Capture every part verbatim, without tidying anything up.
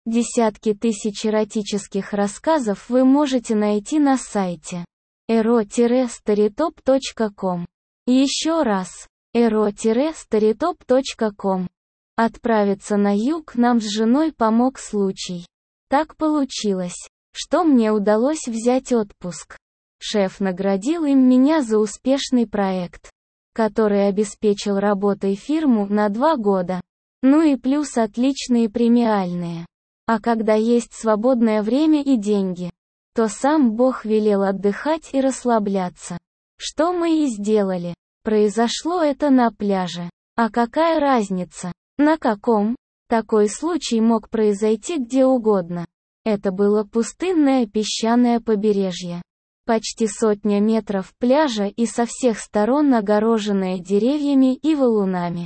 Десятки тысяч эротических рассказов вы можете найти на сайте эро старитоп точка ком. Еще раз, эро старитоп точка ком. Отправиться на юг нам с женой помог случай. Так получилось, что мне удалось взять отпуск. Шеф наградил им меня за успешный проект, который обеспечил работой фирму на два года. Ну и плюс отличные премиальные. А когда есть свободное время и деньги, то сам Бог велел отдыхать и расслабляться. Что мы и сделали. Произошло это на пляже. А какая разница? На каком? Такой случай мог произойти где угодно. Это было пустынное песчаное побережье. Почти сотня метров пляжа и со всех сторон огороженное деревьями и валунами.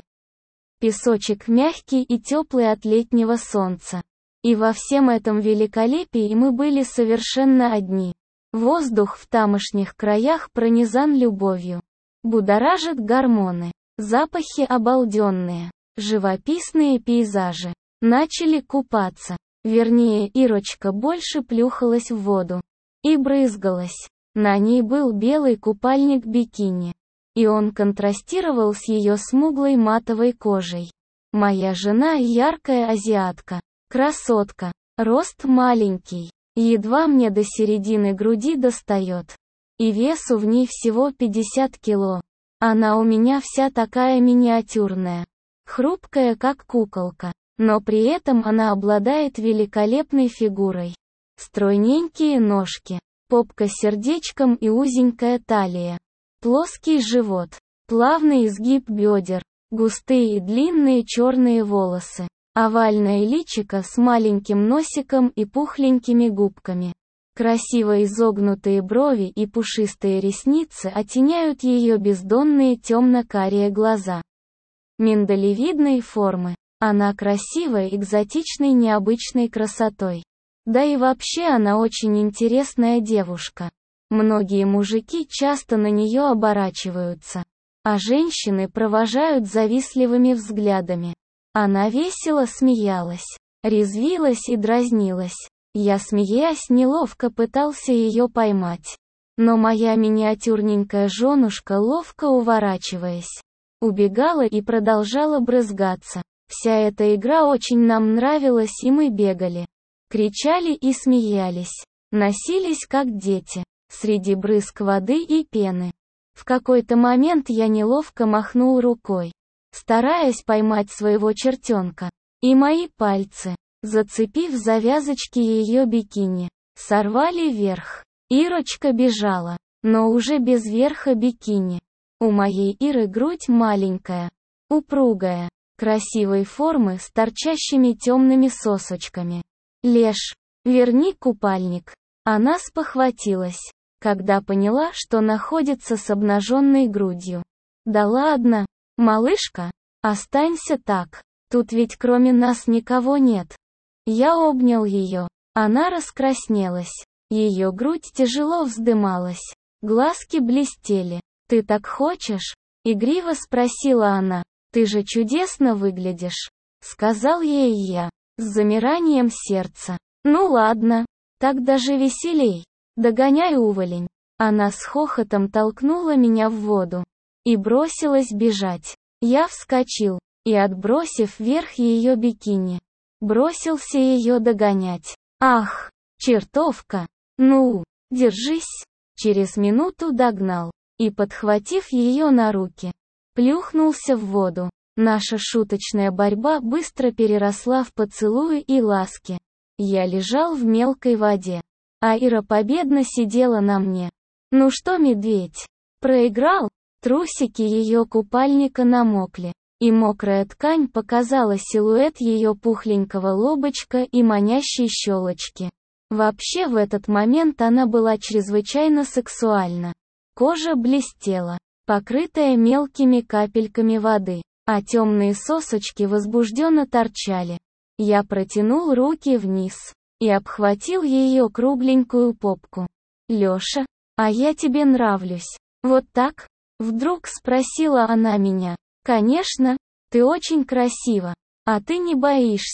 Песочек мягкий и теплый от летнего солнца. И во всем этом великолепии мы были совершенно одни. Воздух в тамошних краях пронизан любовью. Будоражит гормоны. Запахи обалденные. Живописные пейзажи. Начали купаться. Вернее, Ирочка больше плюхалась в воду. И брызгалась. На ней был белый купальник-бикини. И он контрастировал с ее смуглой матовой кожей. Моя жена яркая азиатка. Красотка. Рост маленький. Едва мне до середины груди достает. И весу в ней всего пятьдесят кило. Она у меня вся такая миниатюрная. Хрупкая как куколка. Но при этом она обладает великолепной фигурой. Стройненькие ножки. Попка сердечком и узенькая талия. Плоский живот. Плавный изгиб бедер. Густые и длинные черные волосы. Овальное личико с маленьким носиком и пухленькими губками. Красиво изогнутые брови и пушистые ресницы оттеняют ее бездонные темно-карие глаза. Миндалевидной формы. Она красивая, экзотичной, необычной красотой. Да и вообще она очень интересная девушка. Многие мужики часто на нее оборачиваются. А женщины провожают завистливыми взглядами. Она весело смеялась, резвилась и дразнилась. Я, смеясь, неловко пытался ее поймать. Но моя миниатюрненькая женушка, ловко уворачиваясь, убегала и продолжала брызгаться. Вся эта игра очень нам нравилась, и мы бегали, кричали и смеялись, носились как дети, среди брызг воды и пены. В какой-то момент я неловко махнул рукой, стараясь поймать своего чертенка, и мои пальцы, зацепив завязочки ее бикини, сорвали верх. Ирочка бежала, но уже без верха бикини. У моей Иры грудь маленькая, упругая, красивой формы с торчащими темными сосочками. Леш, верни купальник. Она спохватилась, когда поняла, что находится с обнаженной грудью. Да ладно, малышка, останься так, тут ведь кроме нас никого нет. Я обнял ее, она раскраснелась, ее грудь тяжело вздымалась, глазки блестели. «Ты так хочешь?» — игриво спросила она. «Ты же чудесно выглядишь», — сказал ей я, с замиранием сердца. «Ну ладно, так даже веселей. Догоняй, уволень». Она с хохотом толкнула меня в воду и бросилась бежать. Я вскочил и, отбросив вверх ее бикини, бросился ее догонять. «Ах, чертовка! Ну, держись!» Через минуту догнал и, подхватив ее на руки, плюхнулся в воду. Наша шуточная борьба быстро переросла в поцелуи и ласки. Я лежал в мелкой воде, а Ира победно сидела на мне. «Ну что, медведь, проиграл?» Трусики ее купальника намокли, и мокрая ткань показала силуэт ее пухленького лобочка и манящей щелочки. Вообще в этот момент она была чрезвычайно сексуальна. Кожа блестела, покрытая мелкими капельками воды, а темные сосочки возбужденно торчали. Я протянул руки вниз и обхватил ее кругленькую попку. «Леша, а я тебе нравлюсь. Вот так?» Вдруг спросила она меня. «Конечно, ты очень красива. А ты не боишься,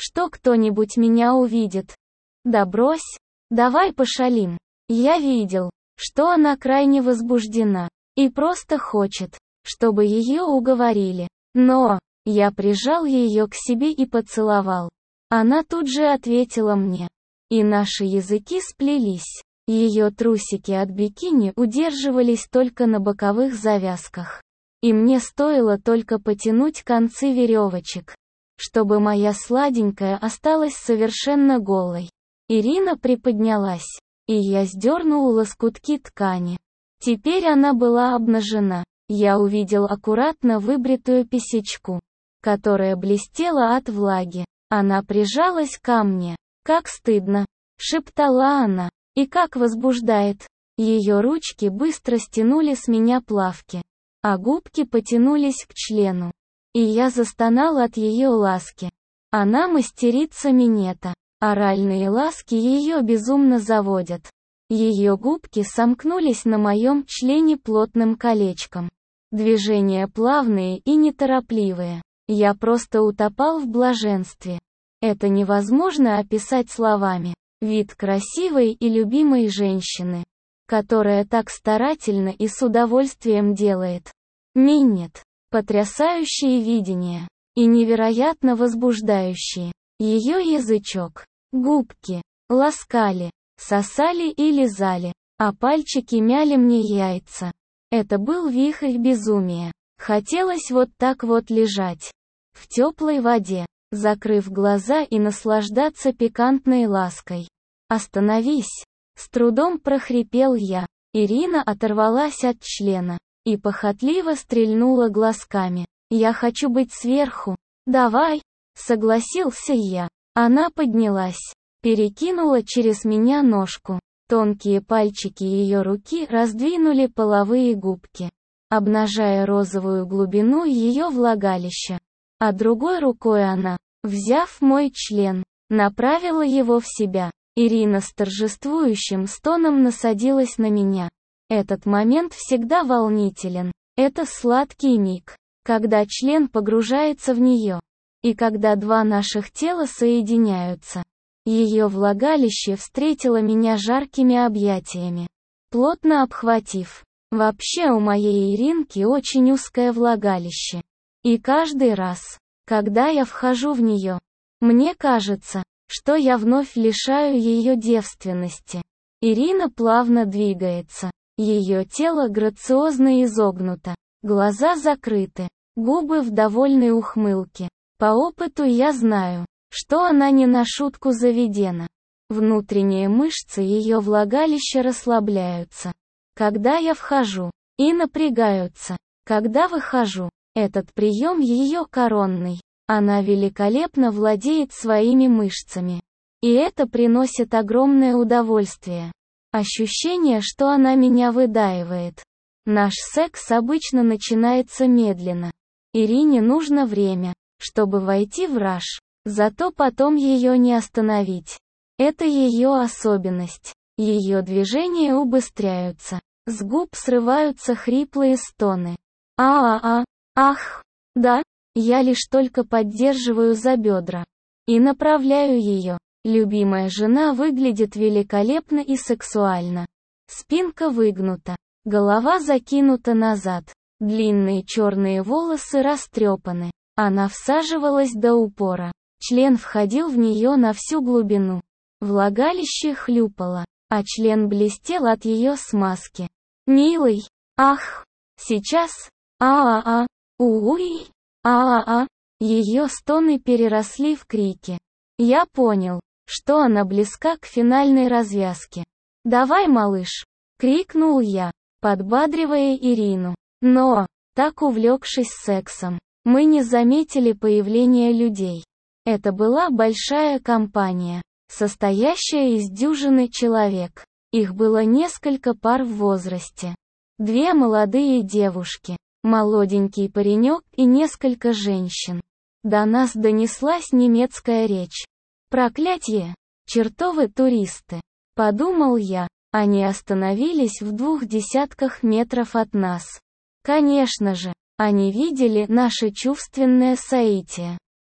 что кто-нибудь меня увидит. Да брось, давай пошалим. Я видел, что она крайне возбуждена и просто хочет, чтобы ее уговорили. Но я прижал ее к себе и поцеловал. Она тут же ответила мне, и наши языки сплелись. Ее трусики от бикини удерживались только на боковых завязках. И мне стоило только потянуть концы веревочек, чтобы моя сладенькая осталась совершенно голой. Ирина приподнялась, и я сдернул лоскутки ткани. Теперь она была обнажена. Я увидел аккуратно выбритую писечку, которая блестела от влаги. Она прижалась ко мне. «Как стыдно!» — шептала она. «И как возбуждает!» Ее ручки быстро стянули с меня плавки, а губки потянулись к члену. И я застонал от ее ласки. Она мастерица минета. Оральные ласки ее безумно заводят. Ее губки сомкнулись на моем члене плотным колечком. Движения плавные и неторопливые. Я просто утопал в блаженстве. Это невозможно описать словами. Вид красивой и любимой женщины, которая так старательно и с удовольствием делает. Минет. Потрясающие видения. И невероятно возбуждающие. Ее язычок. Губки. Ласкали. Сосали и лизали. А пальчики мяли мне яйца. Это был вихрь безумия. Хотелось вот так вот лежать. В теплой воде, закрыв глаза и наслаждаться пикантной лаской. «Остановись!» С трудом прохрипел я. Ирина оторвалась от члена и похотливо стрельнула глазками. «Я хочу быть сверху». «Давай!» Согласился я. Она поднялась, перекинула через меня ножку. Тонкие пальчики ее руки раздвинули половые губки, обнажая розовую глубину ее влагалища. А другой рукой она, взяв мой член, направила его в себя. Ирина с торжествующим стоном насадилась на меня. Этот момент всегда волнителен. Это сладкий миг, когда член погружается в нее, и когда два наших тела соединяются. Ее влагалище встретило меня жаркими объятиями, плотно обхватив. Вообще у моей Иринки очень узкое влагалище. И каждый раз, когда я вхожу в нее, мне кажется, что я вновь лишаю ее девственности. Ирина плавно двигается. Ее тело грациозно изогнуто, глаза закрыты, губы в довольной ухмылке. По опыту я знаю, что она не на шутку заведена. Внутренние мышцы ее влагалища расслабляются, когда я вхожу, и напрягаются, когда выхожу. Этот прием ее коронный. Она великолепно владеет своими мышцами. И это приносит огромное удовольствие. Ощущение, что она меня выдаивает. Наш секс обычно начинается медленно. Ирине нужно время, чтобы войти в раж. Зато потом ее не остановить. Это ее особенность. Ее движения убыстряются. С губ срываются хриплые стоны. А-а-а, ах, да, я лишь только поддерживаю за бедра. И направляю ее. Любимая жена выглядит великолепно и сексуально. Спинка выгнута. Голова закинута назад. Длинные черные волосы растрепаны. Она всаживалась до упора. Член входил в нее на всю глубину. Влагалище хлюпало, а член блестел от ее смазки. «Милый! Ах! Сейчас! А-а-а! У-уй! А-а-а!» Ее стоны переросли в крики. Я понял, что она близка к финальной развязке. «Давай, малыш!» — крикнул я, подбадривая Ирину. Но, так увлекшись сексом, мы не заметили появления людей. Это была большая компания, состоящая из дюжины человек. Их было несколько пар в возрасте. Две молодые девушки, молоденький паренек и несколько женщин. До нас донеслась немецкая речь. «Проклятье! Чертовы туристы!» — подумал я. Они остановились в двух десятках метров от нас. Конечно же, они видели наше чувственное соитие.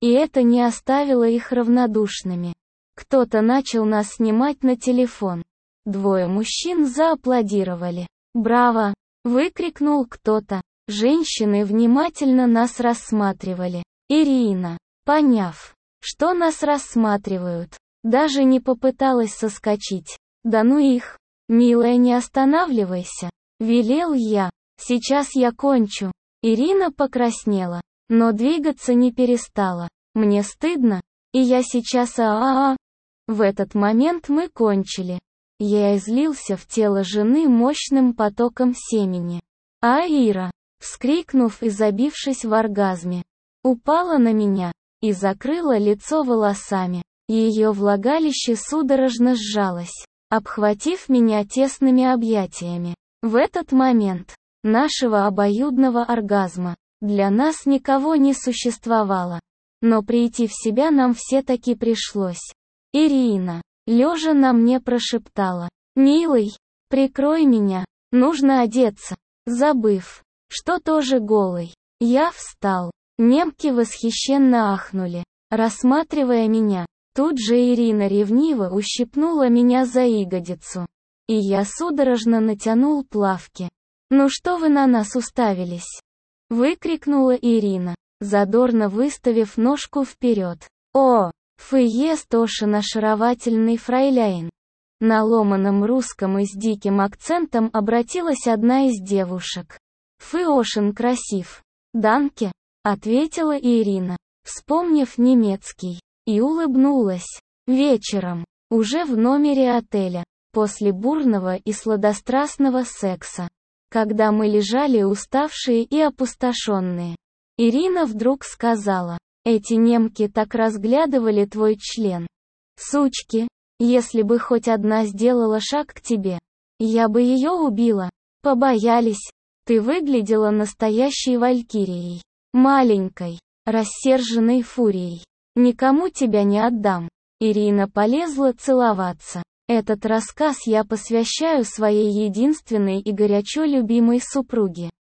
И это не оставило их равнодушными. Кто-то начал нас снимать на телефон. Двое мужчин зааплодировали. «Браво!» — выкрикнул кто-то. Женщины внимательно нас рассматривали. Ирина, поняв, что нас рассматривают, даже не попыталась соскочить. «Да ну их! Милая, не останавливайся!» — велел я. «Сейчас я кончу». Ирина покраснела, но двигаться не перестала. «Мне стыдно, и я сейчас а-а-а». В этот момент мы кончили. Я излился в тело жены мощным потоком семени. А Ира, вскрикнув и забившись в оргазме, упала на меня и закрыла лицо волосами. Ее влагалище судорожно сжалось, обхватив меня тесными объятиями. В этот момент нашего обоюдного оргазма для нас никого не существовало. Но прийти в себя нам все-таки пришлось. Ирина, лежа на мне, прошептала: «Милый, прикрой меня, нужно одеться». Забыв, что тоже голый, я встал. Немки восхищенно ахнули, рассматривая меня. Тут же Ирина ревниво ущипнула меня за ягодицу. И я судорожно натянул плавки. «Ну что вы на нас уставились?» — выкрикнула Ирина, задорно выставив ножку вперед. «О, фы ест Ошин ошаровательный фрайляйн». На ломаном русском и с диким акцентом обратилась одна из девушек. «Фы Ошин красив». «Данке», — ответила Ирина, вспомнив немецкий, и улыбнулась. Вечером, уже в номере отеля, после бурного и сладострастного секса, когда мы лежали уставшие и опустошенные, Ирина вдруг сказала: «Эти немки так разглядывали твой член. Сучки, если бы хоть одна сделала шаг к тебе, я бы ее убила. Побоялись. Ты выглядела настоящей валькирией. Маленькой, рассерженной фурией. Никому тебя не отдам». Ирина полезла целоваться. Этот рассказ я посвящаю своей единственной и горячо любимой супруге.